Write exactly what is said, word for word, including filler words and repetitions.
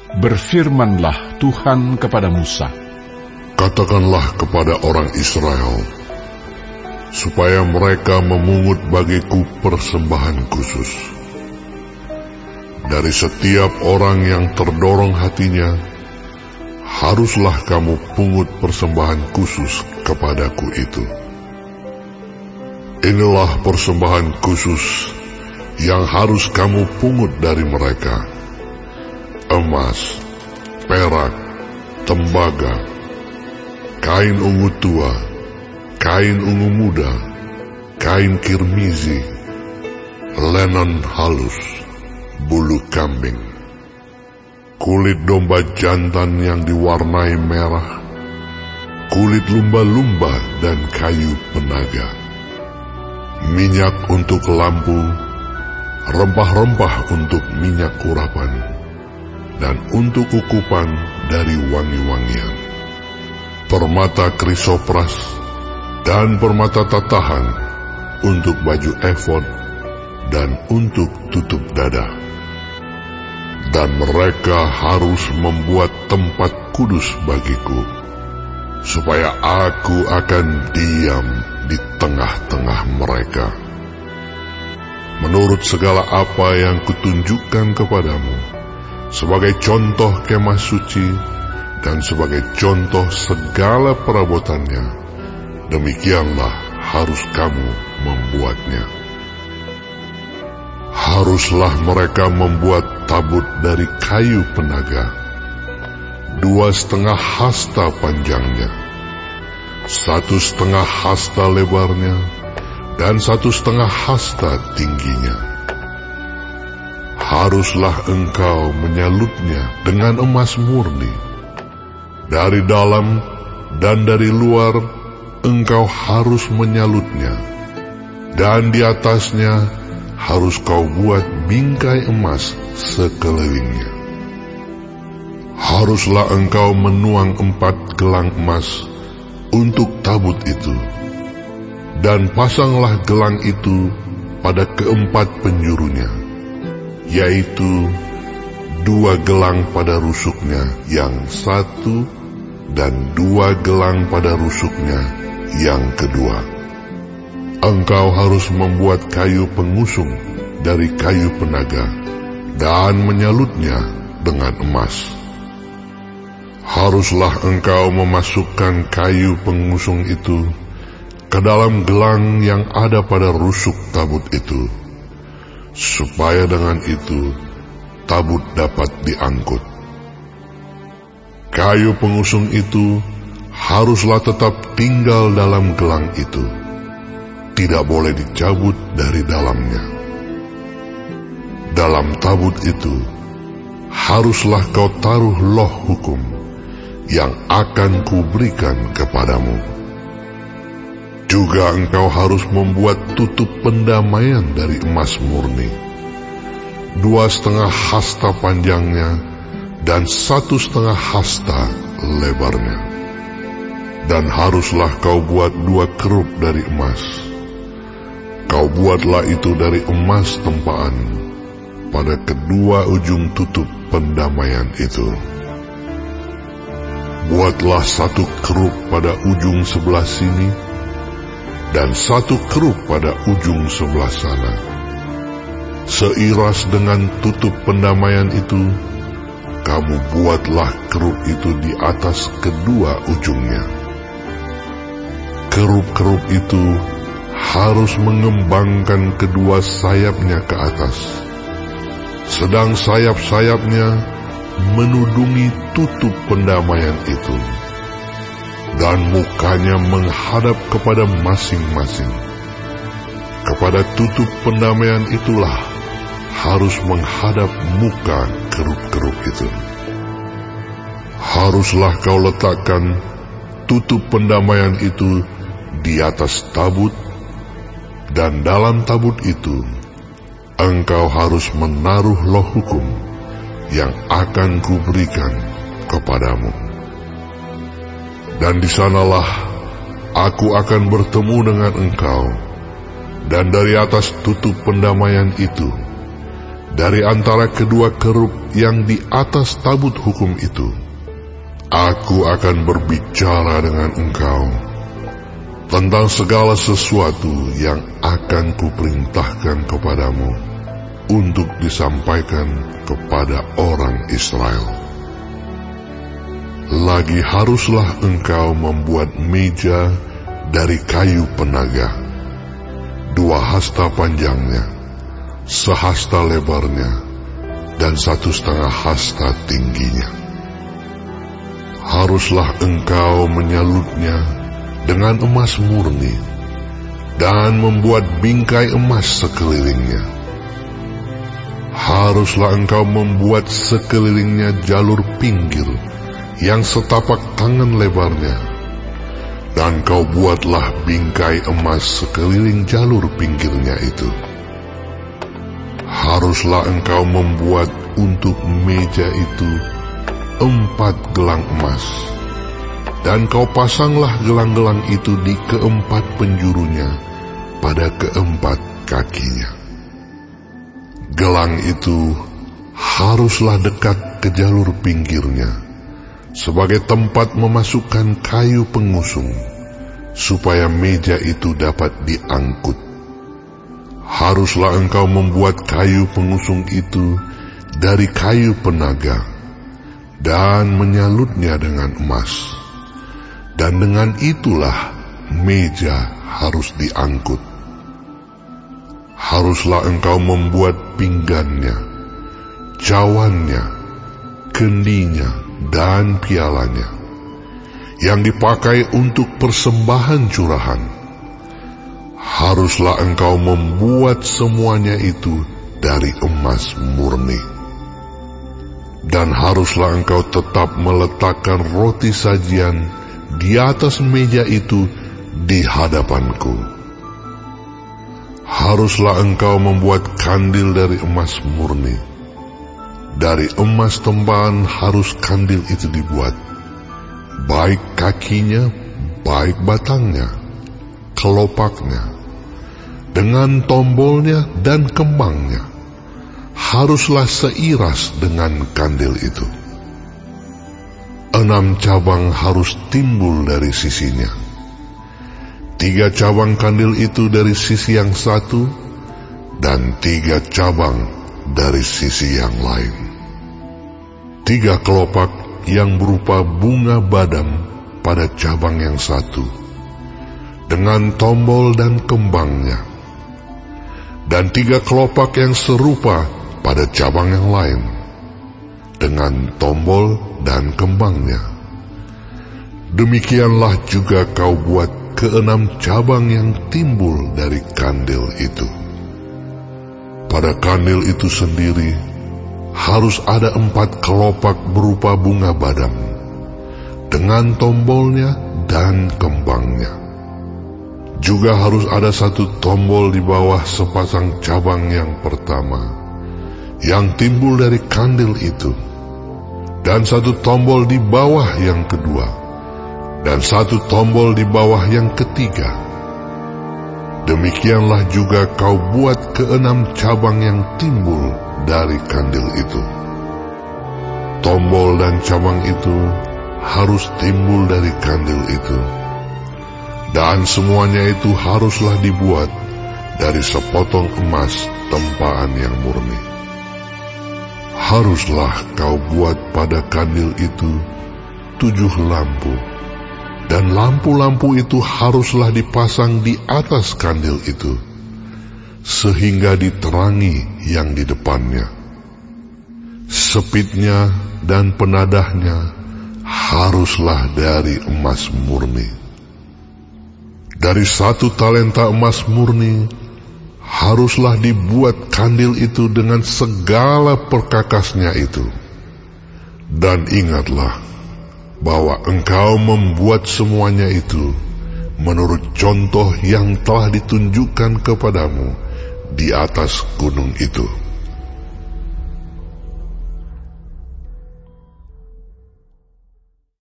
Berfirmanlah Tuhan kepada Musa, katakanlah kepada orang Israel, supaya mereka memungut bagiku persembahan khusus. Dari setiap orang yang terdorong hatinya, haruslah kamu pungut persembahan khusus kepadaku itu. Inilah persembahan khusus yang harus kamu pungut dari mereka: emas, perak, tembaga, kain ungu tua, kain ungu muda, kain kirmizi, lenon halus, bulu kambing, kulit domba jantan yang diwarnai merah, kulit lumba-lumba dan kayu penaga, minyak untuk lampu, rempah-rempah untuk minyak urapan, dan untuk ukupan dari wangi-wangian, permata krisopras dan permata tatahan untuk baju efod dan untuk tutup dada. Dan mereka harus membuat tempat kudus bagiku, supaya aku akan diam di tengah-tengah mereka. Menurut segala apa yang kutunjukkan kepadamu, sebagai contoh kemah suci dan sebagai contoh segala perabotannya, demikianlah harus kamu membuatnya. Haruslah mereka membuat tabut dari kayu penaga, dua setengah hasta panjangnya, satu setengah hasta lebarnya, dan satu setengah hasta tingginya. Haruslah engkau menyalutnya dengan emas murni. Dari dalam dan dari luar engkau harus menyalutnya, dan di atasnya harus kau buat bingkai emas sekelilingnya. Haruslah engkau menuang empat gelang emas untuk tabut itu, dan pasanglah gelang itu pada keempat penjurunya, yaitu dua gelang pada rusuknya yang satu dan dua gelang pada rusuknya yang kedua. Engkau harus membuat kayu pengusung dari kayu penaga dan menyalutnya dengan emas. Haruslah engkau memasukkan kayu pengusung itu ke dalam gelang yang ada pada rusuk tabut itu, supaya dengan itu tabut dapat diangkut. Kayu pengusung itu haruslah tetap tinggal dalam gelang itu, tidak boleh dicabut dari dalamnya. Dalam tabut itu haruslah kau taruh loh hukum yang akan kuberikan kepadamu. Juga engkau harus membuat tutup pendamaian dari emas murni, dua setengah hasta panjangnya dan satu setengah hasta lebarnya. Dan haruslah kau buat dua kerup dari emas. Kau buatlah itu dari emas tempaan pada kedua ujung tutup pendamaian itu. Buatlah satu kerup pada ujung sebelah sini dan satu kerup pada ujung sebelah sana. Seiras dengan tutup pendamaian itu, kamu buatlah kerup itu di atas kedua ujungnya. Kerup-kerup itu harus mengembangkan kedua sayapnya ke atas, sedang sayap-sayapnya menudungi tutup pendamaian itu, dan mukanya menghadap kepada masing-masing. Kepada tutup pendamaian itulah harus menghadap muka kerup-kerup itu. Haruslah kau letakkan tutup pendamaian itu di atas tabut, dan dalam tabut itu engkau harus menaruh loh hukum yang akan kuberikan kepadamu. Dan di sanalah aku akan bertemu dengan engkau, dan dari atas tutup pendamaian itu, dari antara kedua kerub yang di atas tabut hukum itu, aku akan berbicara dengan engkau tentang segala sesuatu yang akan kuperintahkan kepadamu untuk disampaikan kepada orang Israel. Lagi haruslah engkau membuat meja dari kayu penaga, dua hasta panjangnya, sehasta lebarnya, dan satu setengah hasta tingginya. Haruslah engkau menyalutnya dengan emas murni, dan membuat bingkai emas sekelilingnya. Haruslah engkau membuat sekelilingnya jalur pinggir yang setapak tangan lebarnya, dan kau buatlah bingkai emas sekeliling jalur pinggirnya itu. Haruslah engkau membuat untuk meja itu empat gelang emas, dan kau pasanglah gelang-gelang itu di keempat penjurunya pada keempat kakinya. Gelang itu haruslah dekat ke jalur pinggirnya, sebagai tempat memasukkan kayu pengusung, supaya meja itu dapat diangkut. Haruslah engkau membuat kayu pengusung itu dari kayu penaga, dan menyalutnya dengan emas, dan dengan itulah meja harus diangkut. Haruslah engkau membuat pinggannya, cawannya, kendinya, dan pialanya, yang dipakai untuk persembahan curahan. Haruslah engkau membuat semuanya itu dari emas murni. Dan haruslah engkau tetap meletakkan roti sajian di atas meja itu di hadapanku. Haruslah engkau membuat kandil dari emas murni. Dari emas tempahan harus kandil itu dibuat, baik kakinya, baik batangnya, kelopaknya, dengan tombolnya dan kembangnya, haruslah seiras dengan kandil itu. Enam cabang harus timbul dari sisinya. Tiga cabang kandil itu dari sisi yang satu, dan tiga cabang dari sisi yang lain. Tiga kelopak yang berupa bunga badam pada cabang yang satu, dengan tombol dan kembangnya. Dan tiga kelopak yang serupa pada cabang yang lain, dengan tombol dan kembangnya. Demikianlah juga kau buat keenam cabang yang timbul dari kandil itu. Pada kandil itu sendiri harus ada empat kelopak berupa bunga badam, dengan tombolnya dan kembangnya. Juga harus ada satu tombol di bawah sepasang cabang yang pertama, yang timbul dari kandil itu, dan satu tombol di bawah yang kedua, dan satu tombol di bawah yang ketiga. Demikianlah juga kau buat keenam cabang yang timbul dari kandil itu. Tombol dan cabang itu harus timbul dari kandil itu, dan semuanya itu haruslah dibuat dari sepotong emas tempaan yang murni. Haruslah kau buat pada kandil itu tujuh lampu, dan lampu-lampu itu haruslah dipasang di atas kandil itu, sehingga diterangi yang di depannya. Sepitnya dan penadahnya haruslah dari emas murni. Dari satu talenta emas murni haruslah dibuat kandil itu dengan segala perkakasnya itu. Dan ingatlah bahwa engkau membuat semuanya itu menurut contoh yang telah ditunjukkan kepadamu di atas gunung itu.